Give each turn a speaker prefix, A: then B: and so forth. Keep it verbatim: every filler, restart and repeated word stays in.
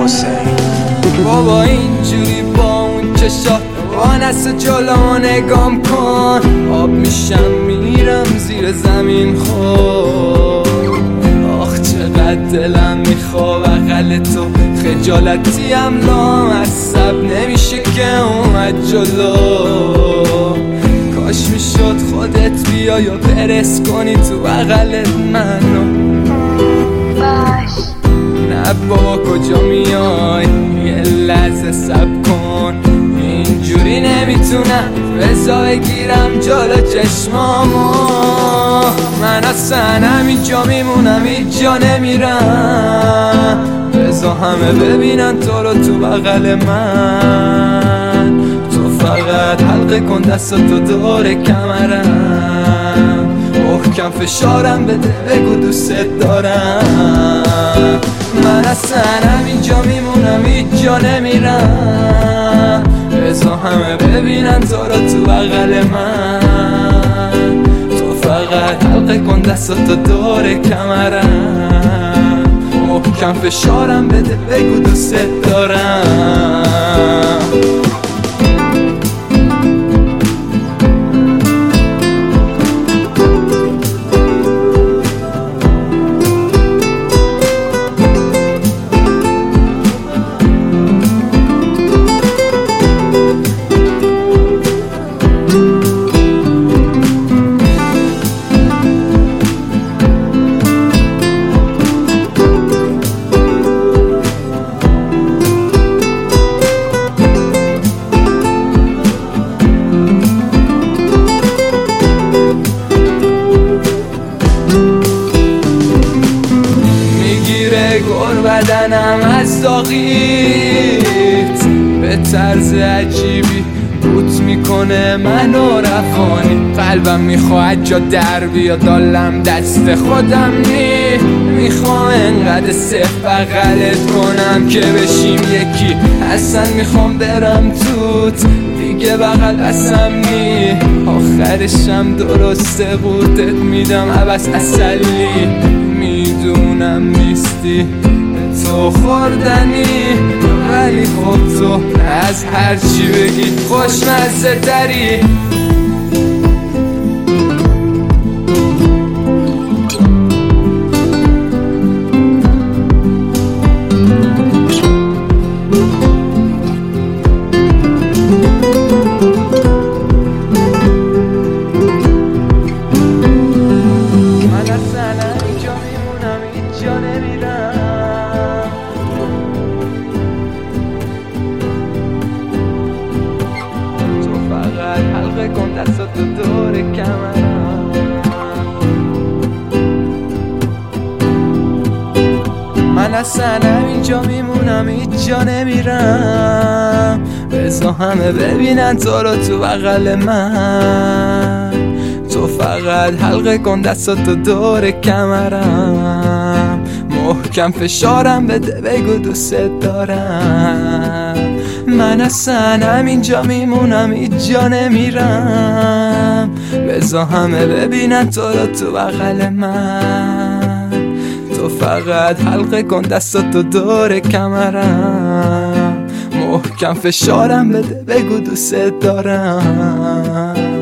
A: حسین.
B: بابا اینجوری با اون چشات وانست جلو نگام کن، آب میشم میرم زیر زمین خود. آخ چقدر دلم میخواد بغل تو، خجالتی هم لامصب نمیشه که اومد جلو. کاش میشد خودت بیا یا برس کنی تو بغل منو.
C: باش
B: نه بابا کجا میای، یه لحظه صبر کن، اینجوری نمیتونم رضا بگیرم جلو چشمامو. من اصلا همینجا میمونم اینجا نمیرم، رضا همه ببینن تو رو تو بغل من. تو فقط حلقه کن دستاتو دور کمرم، محکم فشارم بده بگو دوست دارم. من اصلا همینجا میمونم اینجا نمیرم، رضا همه ببینن تو رو تو بغل من. تو فقط حلقه کن دستاتو دور کمرم، محکم فشارم بده بگو دوست دارم. گر بدنم از داغیت به طرز عجیبی بوت میکنه منو رفانی. قلبم میخواد جا در بیاد دالم دست خودم نی، میخوام انقدر صف بغلت کنم که بشیم یکی. اصلا میخوام برم توت دیگه بغل اصلا نی، آخرشم درسته قورتت میدم عبس اصلی. میدونم نیستی تو خوردنی، ولی خب تو از هر چی بگی خوشمزه تری. حلقه کن دستاتو دور کمرم، من اصلا همینجا میمونم اینجا نمیرم، رضا همه ببینن تو رو تو بغل من. تو فقط حلقه کن دستاتو دور کمرم، محکم فشارم بده بگو دوست دارم. من اصلا همینجا میمونم اینجا نمیرم، رضا همه ببینن تو رو تو بغل من. تو فقط حلقه کن دستاتو دور کمرم، محکم فشارم بده بگو دوست دارم.